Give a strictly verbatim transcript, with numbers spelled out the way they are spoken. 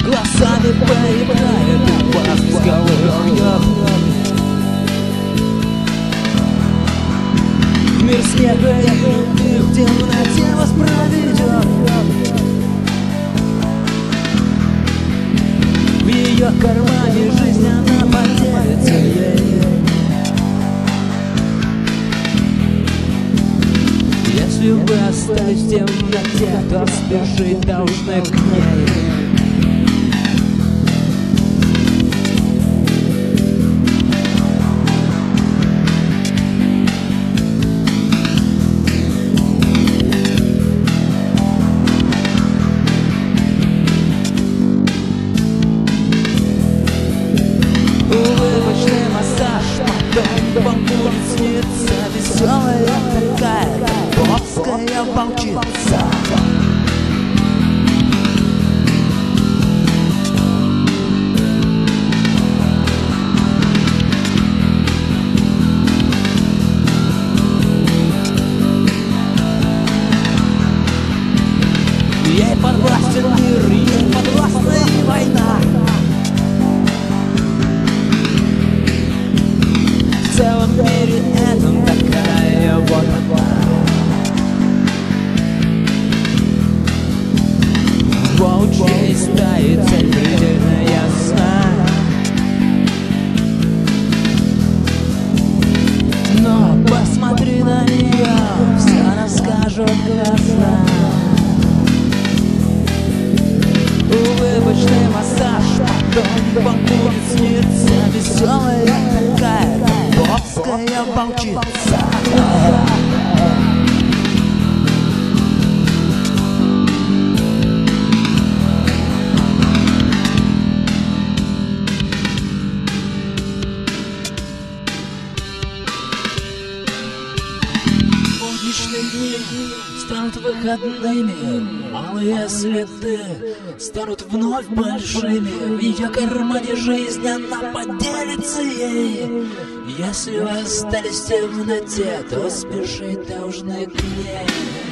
глазами поиграет у вас в головах. Мир снега и любви в темноте вас проведет. В ее кармане жизнь она поделится ей. Если вы остались в темноте, то спешить должны к ней. Улыбочный массаж, потом вам будет сниться веселая такая бобская волчица. Ей подвластен мир, ей подвластна и война. В целом мире этом такая вот она. Волчьей стаи цель предельно ясна. Но посмотри на нее, все расскажут глаза. Улыбочный массаж, потом вам будет сниться веселая такая бобская волчица. Будничные дни станут выходными, малые следы станут вновь большими. В ее кармане жизнь, она поделится ей. Если вы остались в темноте, то спешить должны к ней.